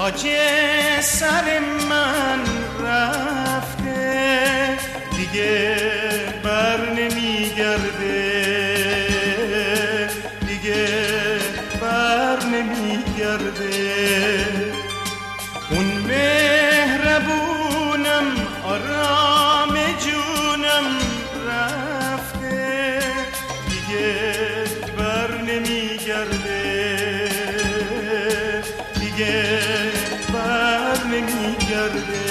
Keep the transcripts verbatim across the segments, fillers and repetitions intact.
تاج سر من رفته دیگه بر نمیگرده، دیگه بر نمیگرده. اون مهربونم آرام جونم رفته دیگه بر نمیگرده، دیگه بر نمیگرده.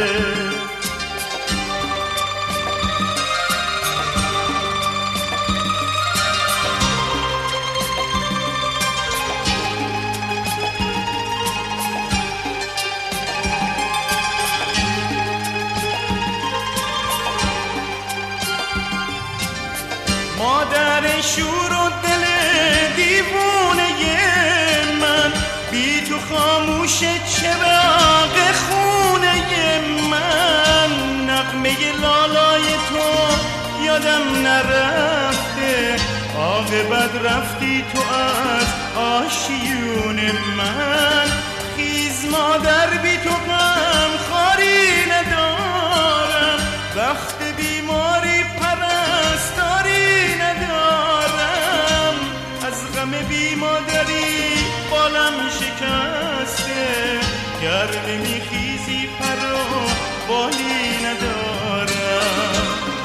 مادر شور و دل دیوونه من، بی تو خاموشه چراغ خونه من. نغمه لالای تو یادم نرفته، عاقبت رفتی تو از آشیون من. خیز مادر بی تو غم خاری ندارم، وقت بیماری پرستاری ندارم. از غم بی مادری بالم شکسته، گر نمیخیزی پر و بالی ندارم.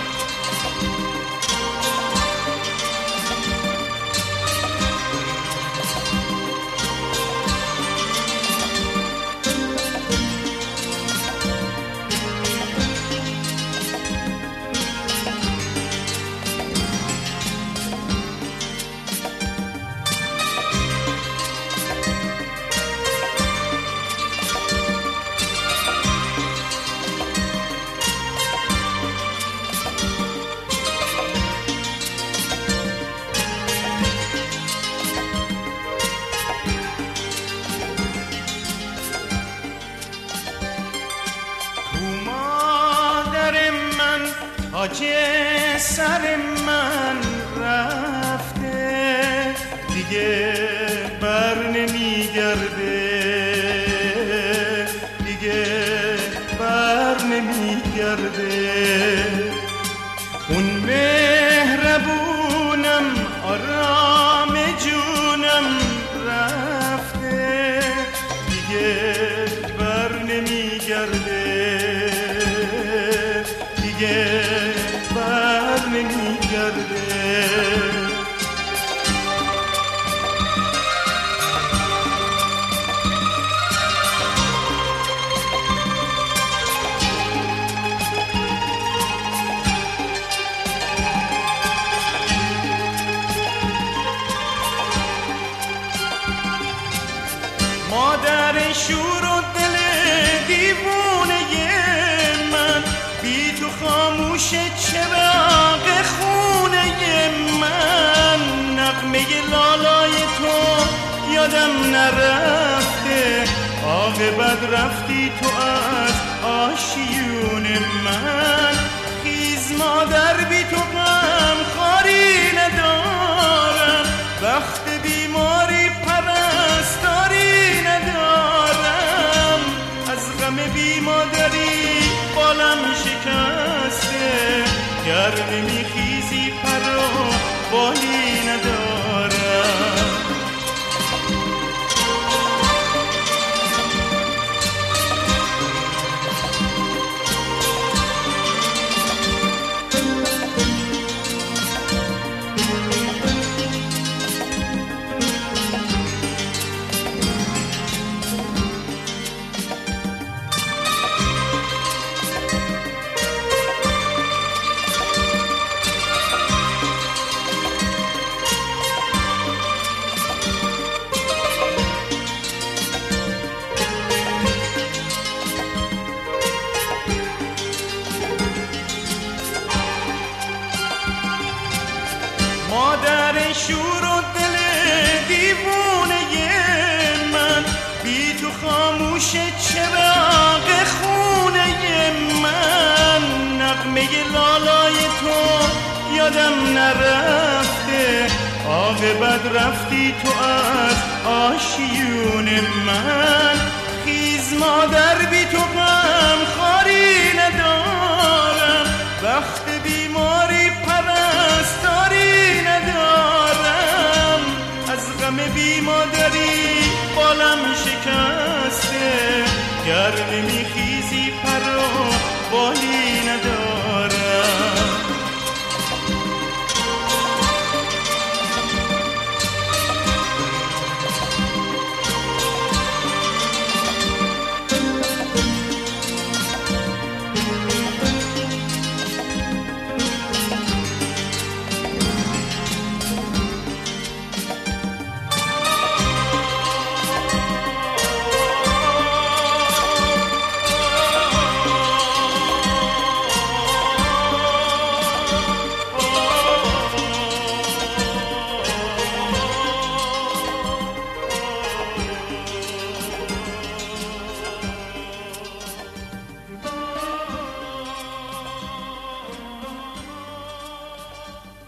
تاج سر من رفته دیگه بر نمیگرده، دیگه بر نمیگرده. اون مهربونم آرام جونم رفته دیگه بر نمیگرده، دیگه بر نمیگرده. مادر شور و دل دیوونه من، بی تو خاموشه چراغ خونه من. نغمه لالای تو یادم نرفته، عاقبت رفتی تو از آشیون من. خیز مادر بی تو غم خاری ندارم، وقت بیماری پرستاری ندارم. از غم بی مادری بالم شکسته، گر نمیخیزی پر و بالی ندارم. مادر شور و دل دیوونه من، بی تو خاموشه چراغ خونه من. نغمه لالای تو یادم نرفته، عاقبت رفتی تو از آشیون من. خیز مادر بی تو غم خاری ندارم، وقت بیماری پرستاری ندارم، از غم بی مادری بالم شکسته، گر نمیخیزی پر و بالی